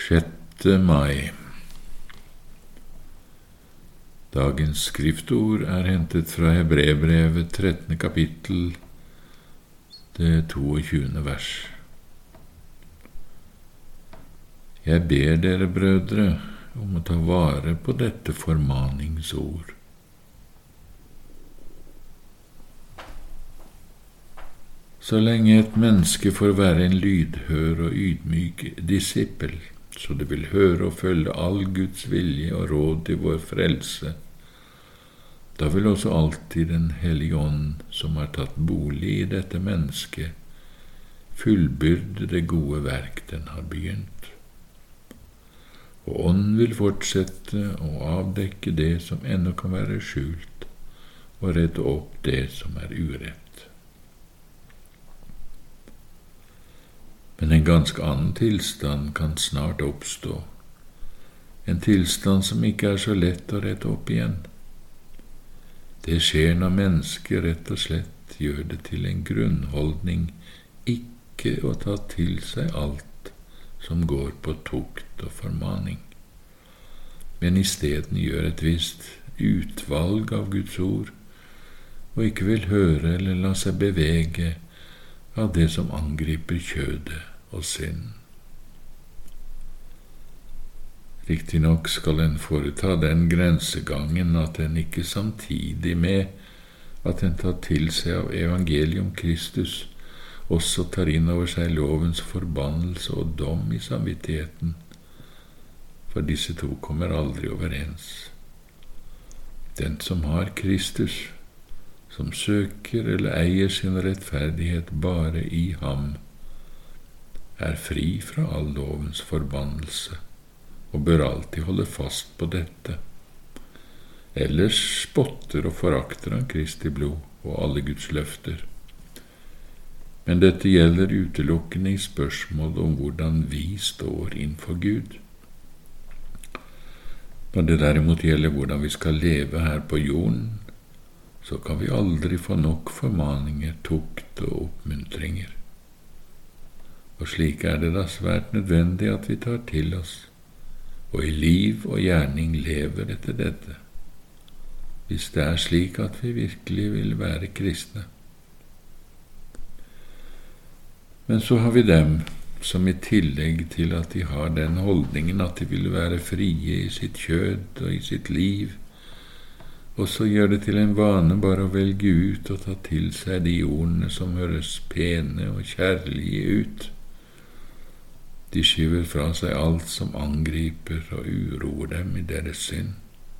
6. mai. Dagens skriftord hentet fra Hebreerbrevet 13. kapittel, det 22. vers. Jeg ber dere, brødre, om å ta vare på dette formaningsord. Så lenge et menneske får være en lydhør og ydmyk disippel, så det vil høre og følge all Guds vilje og råd til vår frelse, da vil også alltid Den hellige ånd, som har tatt bolig i dette mennesket, fullbyrde det gode verk den har begynt. Og ånden vil fortsette å avdekke det som ennå kan være skjult, og rette opp det som er urett. Men en ganske annen tilstand kan snart oppstå, en tilstand som ikke er så lett å rette opp igjen. Det skjer når mennesket rett og slett gjør det til en grunnholdning ikke å ta til seg alt som går på tukt og formaning, men i stedet gjør et visst utvalg av Guds ord, og ikke vil høre eller la seg bevege av det som angriper kjødet og sinn. Riktignok skal en foreta den grensegangen at en ikke samtidig med at en tar til seg av evangeliet om Kristus, også tar inn over seg lovens forbannelse og dom i samvittigheten, for disse to kommer aldri overens. Den som har Kristus, som søker eller eier sin rettferdighet bare i ham, er fri fra all lovens forbannelse, og bør alltid holde fast på dette. Ellers spotter og forakter han Kristi blod og alle Guds løfter. Men dette gjelder utelukkende i spørsmål om hvordan vi står innfor Gud. Når det derimot gjelder hvordan vi skal leve her på jorden, så kan vi aldri få nok formaninger, tukt og oppmuntringer. Og slik er det da svært nødvendig at vi tar til oss, og i liv og gjerning lever etter dette, hvis det er slik at vi virkelig vil være kristne. Men så har vi dem som i tillegg til at de har den holdningen at de vil være frie i sitt kjød og i sitt liv, og så gjør det til en vane bare å velge ut og ta til seg de ordene som høres pene og kjærlige ut. De skyver fra seg alt som angriper og uroer dem i deres synd.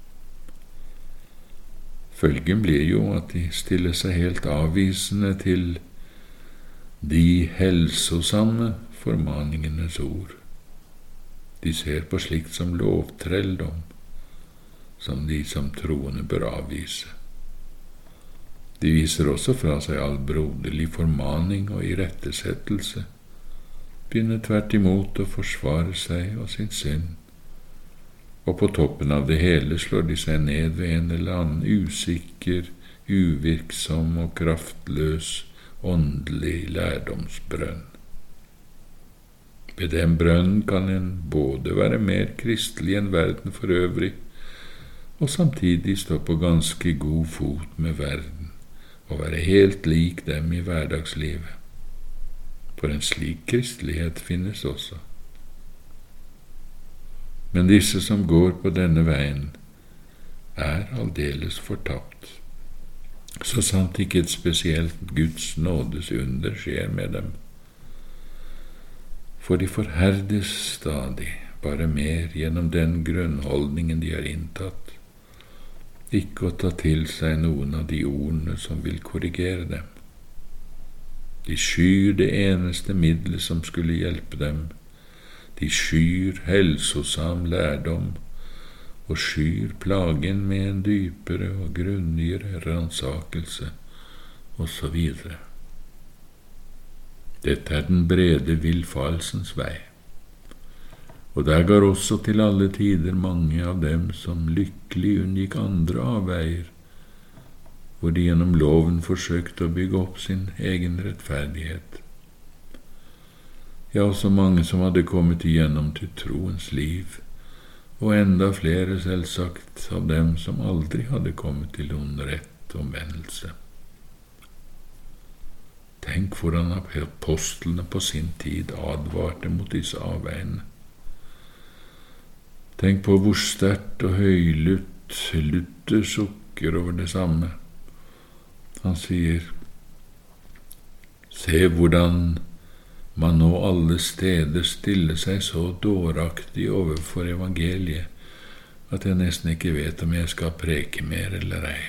Følgen blir jo at de stiller seg helt avvisende til de helsosamme formaningenes ord. De ser på slikt som lovtrelldom, som de som troende bør avvise. De viser også fra seg all broderlig formaning og irettesettelse, begynner tvert imot å forsvare seg og sin synd, og på toppen av det hele slår de seg ned ved en eller annen usikker, uvirksom og kraftløs åndelig lærdomsbrønn. Ved den brønnen kan en både være mer kristelig enn verden for øvrig, og samtidig stå på ganske god fot med verden, og være helt lik dem i hverdagslivet. For en slik kristelighet finnes også. Men disse som går på denne veien, er aldeles fortapt, så sant ikke et spesielt Guds nådes under skjer med dem. For de forherdes stadig, bare mer gjennom den grunnholdningen de har inntatt, ikke å ta til seg noen av de ordene som vil korrigere dem. De skyr det eneste middelet som skulle hjelpe dem. De skyr helsosam lærdom, og skyr plagen med en dypere og grundigere ransakelse, osv. Dette er den brede villfarelsens vei, og der går også til alle tider mange av dem som lykkelig unngikk andre avveier, hvor de gjennom loven forsøkte å bygge opp sin egen rettferdighet. ja, så mange som hadde kommet igjennom til troens liv, og enda flere selvsagt av dem som aldri hadde kommet til rett omvendelse. Tenk hvordan apostlene på sin tid advarte mot disse avveiene. Tenk på hvor sterkt og høylytt Luther sukker over det samme. Han sier, se hvordan man nå alle steder stiller seg så dåraktig overfor evangeliet, at jeg nesten ikke vet om jeg skal preke mer eller ei.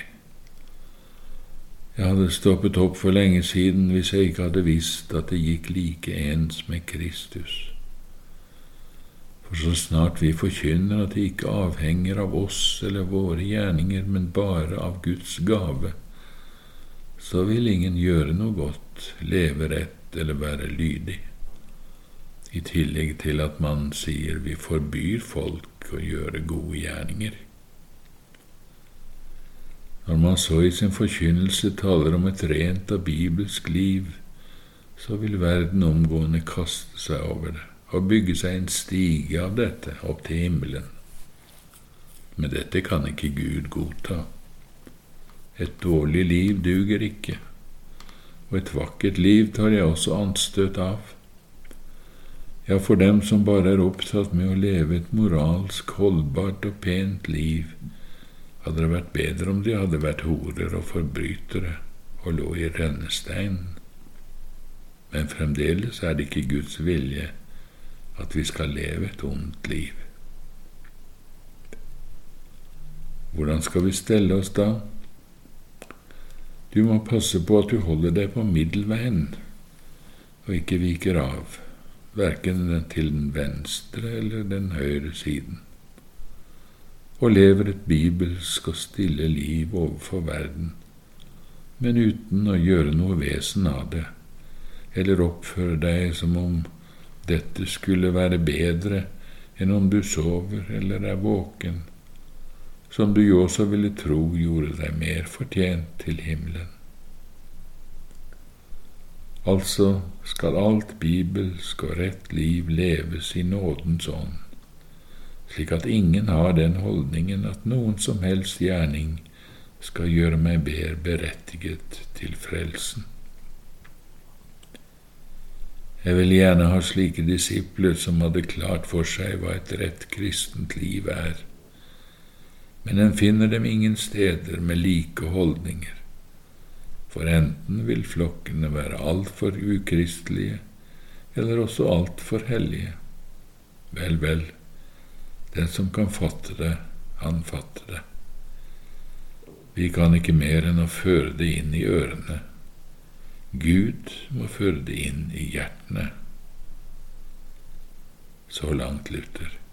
Jeg hadde stoppet opp for lenge siden hvis jeg ikke hadde visst at det gikk like ens med Kristus. For så snart vi forkynner at det ikke avhenger av oss eller våre gjerninger, men bare av Guds gave, så vil ingen gjøre noe godt, leve rett eller være lydig. I tillegg til at man sier vi forbyr folk å gjøre gode gjerninger. Når man så i sin forkynnelse taler om et rent og bibelsk liv, så vil verden omgående kaste seg over det og bygge seg en stige av dette opp til himmelen. Men dette kan ikke Gud godta. Et dårlig liv duger ikke, og et vakkert liv tar jeg også anstøt av. Ja, for dem som bare er opptatt med å leve et moralsk, holdbart og pent liv, hadde det vært bedre om de hadde vært horer og forbrytere og lå i rennesteinen. Men fremdeles er det ikke Guds vilje at vi skal leve et ondt liv. Hvordan skal vi stelle oss da? Du må passe på at du holder deg på middelveien og ikke viker av, hverken til den venstre eller den høyre siden, og lever et bibelsk og stille liv overfor verden, men uten å gjøre noe vesen av det, eller oppføre deg som om dette skulle være bedre enn om du sover eller er våken, som du jo også ville tro gjorde deg mer fortjent til himmelen. Altså skal alt bibelsk og rett liv leves i nådens ånd, slik at ingen har den holdningen at noen som helst gjerning skal gjøre meg mer berettiget til frelsen. Jeg vil gjerne ha slike disipler som hadde klart for seg hva et rett kristent liv er, men en finner dem ingen steder med like holdninger, for enten vil flokkene være alt for ukristelige, eller også alt for hellige. Vel, den som kan fatte det, han fatter det. Vi kan ikke mer enn å føre det inn i ørene. Gud må føre det inn i hjertene. Så langt Luther.